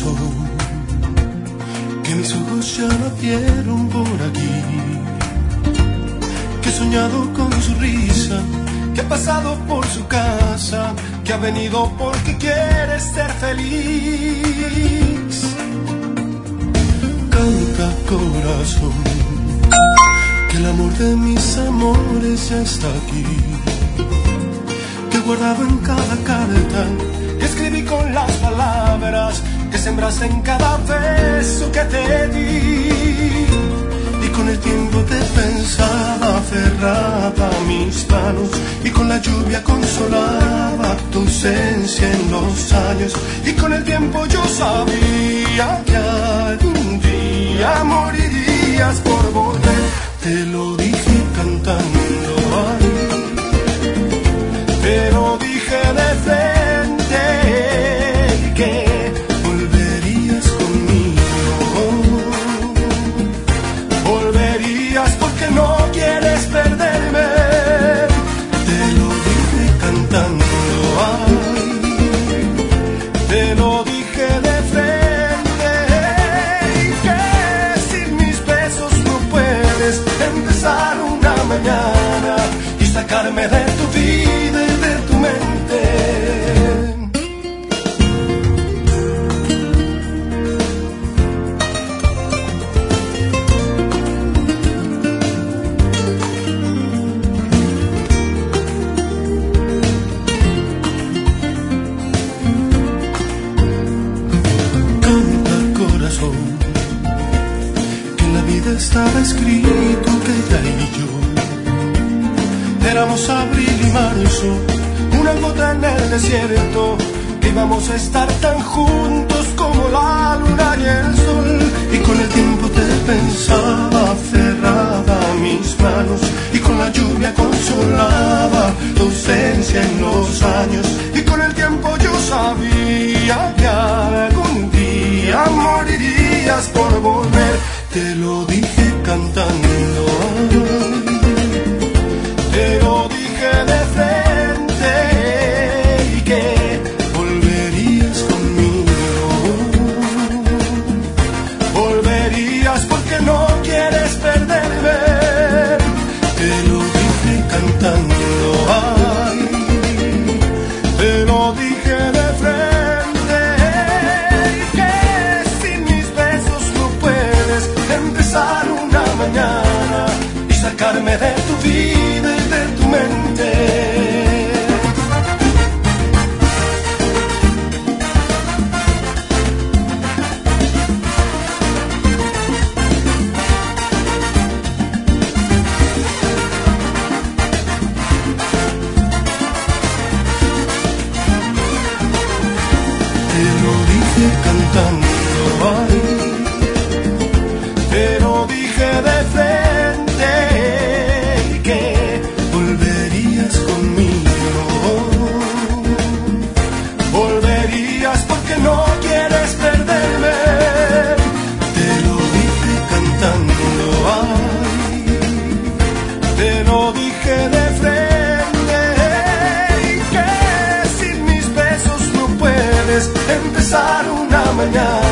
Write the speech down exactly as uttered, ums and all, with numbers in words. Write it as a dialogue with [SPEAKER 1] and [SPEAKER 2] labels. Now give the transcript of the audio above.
[SPEAKER 1] corazón, que mis ojos ya no vieron por aquí, que he soñado con su risa, que ha pasado por su casa, que ha venido porque quiere ser feliz. Canta corazón, que el amor de mis amores ya está aquí, que he guardado en cada carta, que escribí con las palabras que sembraste en cada beso que te di. Y con el tiempo te pensaba, aferraba a mis manos, y con la lluvia consolaba tu ausencia en los años. Y con el tiempo yo sabía que algún día morirías por volver. Te lo dije cantando, ay, te lo dije de frente, que volverías conmigo, volverías porque no quieres perderme. Te lo dije cantando, ay, te lo dije de frente, que sin mis besos no puedes empezar una mañana y sacarme de tu vida y de tu mente. Canta corazón, que en la vida estaba escrito que ella y yo éramos abril y marzo, una gota en el desierto, que íbamos a estar tan juntos como la luna y el sol. Y con el tiempo te pensaba, aferrada a mis manos, y con la lluvia consolaba tu ausencia en los años. Y con el tiempo yo sabía que algún día morirías por volver. Te lo dije cantando, te lo dije de frente, y que volverías conmigo, volverías porque no quieres perderme. Te lo dije cantando, ay, te lo dije de frente, y que sin mis besos no puedes empezar una mañana y sacarme de tu vida y de tu mente. Te lo dije cantando, ay, te lo dije de frente, que volverías conmigo, volverías porque no quieres perderme. Te lo dije cantando, ay, te lo dije de frente, que sin mis besos no puedes empezar una mañana